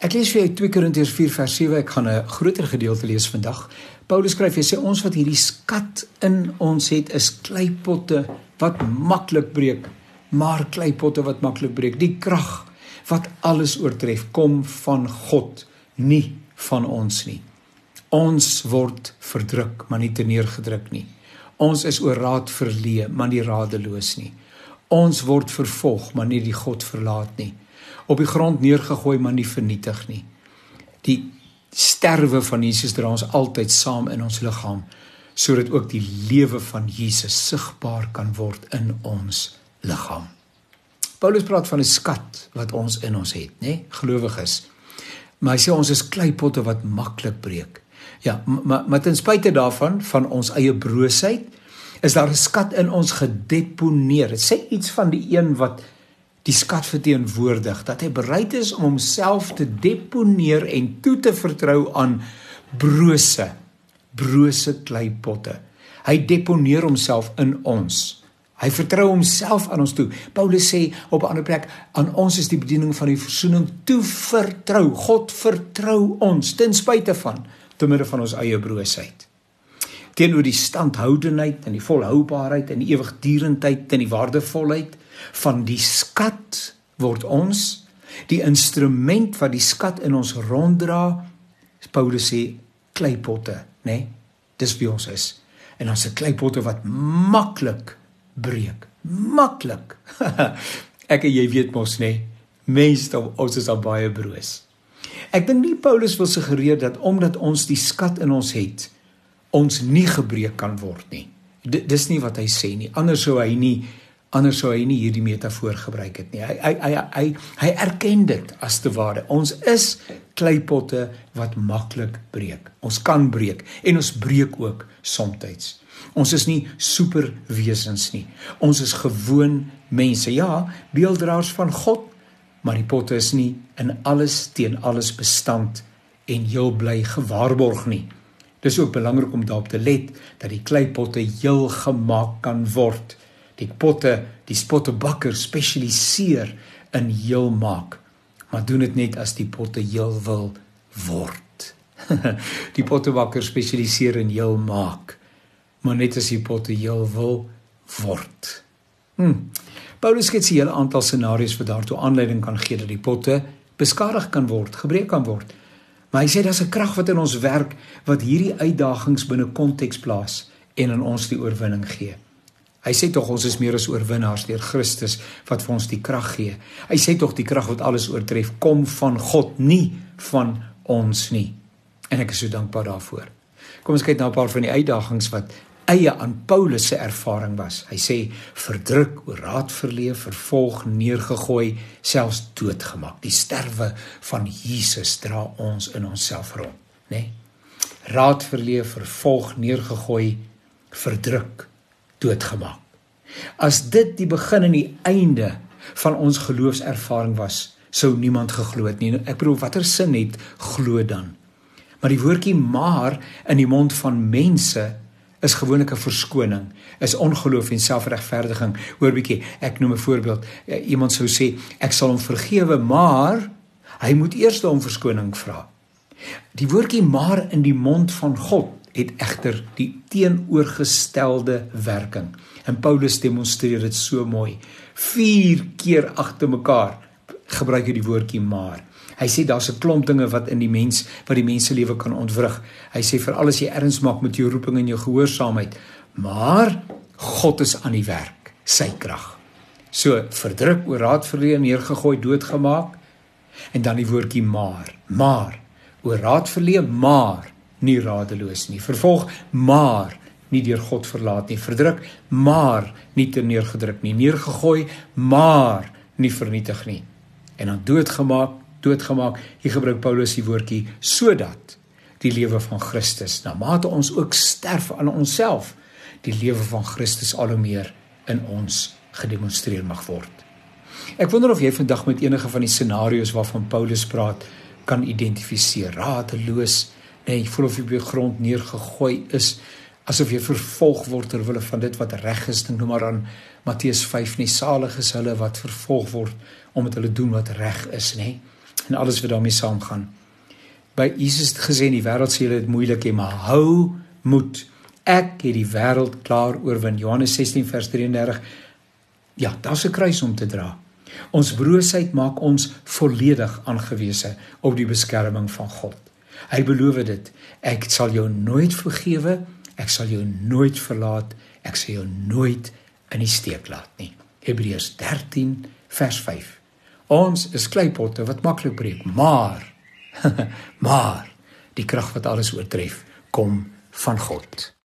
Ek lees vir jou 2 Korintiërs 4 vers 7, ek gaan 'n groter gedeelte lees vandag. Paulus skryf, hy sê, ons wat hierdie skat in ons het, is kleipotte wat maklik breek, maar kleipotte wat maklik breek. Die krag wat alles oortref, kom van God, nie van ons nie. Ons word verdruk, maar nie terneergedruk nie. Ons is oor raad verleë, maar nie radeloos nie. Ons word vervolg, maar nie die God verlaat nie. Op die grond neergegooi, maar nie vernietig nie. Die sterwe van Jesus dra ons altyd saam in ons liggaam, sodat ook die lewe van Jesus sigbaar kan word in ons liggaam. Paulus praat van 'n skat wat ons in ons het, né? Gelowiges. Maar hy sê ons is kleipotte wat maklik breek. Ja, maar ten spyte daarvan, van ons eie broosheid, is daar 'n skat in ons gedeponeer. Dit sê iets van die een wat die skat verteenwoordig, dat hy bereid is om homself te deponeer en toe te vertrou aan brose kleipotte. Hy deponeer homself in ons. Hy vertrou homself aan ons toe. Paulus sê op 'n ander plek, aan ons is die bediening van die versoening toevertrou. God vertrou ons, ten spyte van, te midde van ons eie broosheid. Teenoor die standhoudenheid en die volhoubaarheid en die ewigdurendheid en die waardevolheid van die skat word ons, die instrument wat die skat in ons ronddra, Paulus sê, kleipotte, né? Dis wie ons is. En dan se kleipotte wat maklik breek. Maklik. Ek en jy weet mos, né? Meestal ons is al baie broos. Ek dink nie Paulus wil suggereer dat omdat ons die skat in ons het, ons nie gebreek kan word nie. Dis nie wat hy sê nie. Anders sou hy nie hierdie metafoor gebruik het nie. Hy erken dit as te ware. Ons is kleipotte wat maklik breek. Ons kan breek en ons breek ook somtyds. Ons is nie superwesens nie. Ons is gewoon mense. Ja, beelddraers van God, maar die potte is nie in alles teen alles bestand en heel bly gewaarborg nie. Dis ook belangrik om daarop te let dat die kleipotte heel gemaak kan word. Die pottebakker spesialiseer in heel maak, maar doen dit net as die potte heel wil word. Die pottebakker spesialiseer in heel maak, maar net as die potte heel wil word. Paulus skets 'n hele aantal scenario's wat daartoe aanleiding kan gee dat die potte beskadig kan word, gebreek kan word. Maar hy sê daar's 'n krag wat in ons werk wat hierdie uitdagings binne konteks plaas en aan ons die oorwinning gee. Hy sê tog ons is meer as oorwinnaars deur Christus wat vir ons die krag gee. Hy sê tog die krag wat alles oortref kom van God, nie van ons nie. En ek is so dankbaar daarvoor. Kom ons kyk na 'n paar van die uitdagings wat eie aan Paulus se ervaring was. Hy sê verdruk, oor raad verleë, vervolg, neergegooi, selfs doodgemaak. Die sterwe van Jesus dra ons in onsself rond, né? Raad verleë, vervolg, neergegooi, verdruk, doodgemaak. As dit die begin en die einde van ons geloofservaring was, sou niemand geglo het nie. Ek bedoel, watter sin het glo dan? Maar die woordjie maar in die mond van mense is gewoonlik 'n verskoning, is ongeloof en selfregverdiging. Hoor bietjie, ek noem 'n voorbeeld. Iemand sou sê, ek sal hom vergewe, maar hy moet eers om verskoning vra. Die woordjie maar in die mond van God het egter die teenoorgestelde werking. En Paulus demonstreer dit so mooi. 4 keer agter mekaar gebruik hy die woordjie maar. Hy sê daar's 'n klomp dinge wat die mense lewe kan ontwrig. Hy sê veral as jy erns maak met jou roeping en jou gehoorsaamheid, maar God is aan die werk, sy krag. So verdruk, oor raad verleë, neergegooi, doodgemaak, en dan die woordjie maar, oor raad verleë, maar nie radeloos nie, vervolg, maar nie deur God verlaat nie, verdruk, maar nie terneergedruk nie, neergegooi, maar nie vernietig nie, en dan doodgemaak, hier gebruik Paulus die woordjie, sodat die lewe van Christus, na mate ons ook sterf aan onsself, die lewe van Christus al hoe meer in ons gedemonstreer mag word. Ek wonder of jy vandag met enige van die scenario's waarvan Paulus praat, kan identifiseer, radeloos, jy voel of jy op die grond neergegooi is, asof jy vervolg word terwille van dit wat reg is. Dink nou maar aan Matteus 5, nie salig is hulle wat vervolg word, omdat hulle doen wat reg is, nie. en alles wat daarmee saamgaan. By Jesus het gesê, in die wêreld sê julle dit moeilik hê, maar hou moed. Ek het die wêreld klaar oorwin. Johannes 16 vers 33. Ja, daar's 'n kruis om te dra. Ons broosheid maak ons volledig aangewese op die beskerming van God. Hy beloof dit, ek sal jou nooit vergewe, ek sal jou nooit verlaat, ek sal jou nooit in die steek laat nie. Hebreërs 13 vers 5. Ons is kleipotte wat maklik breek, maar die krag wat alles oortref, kom van God.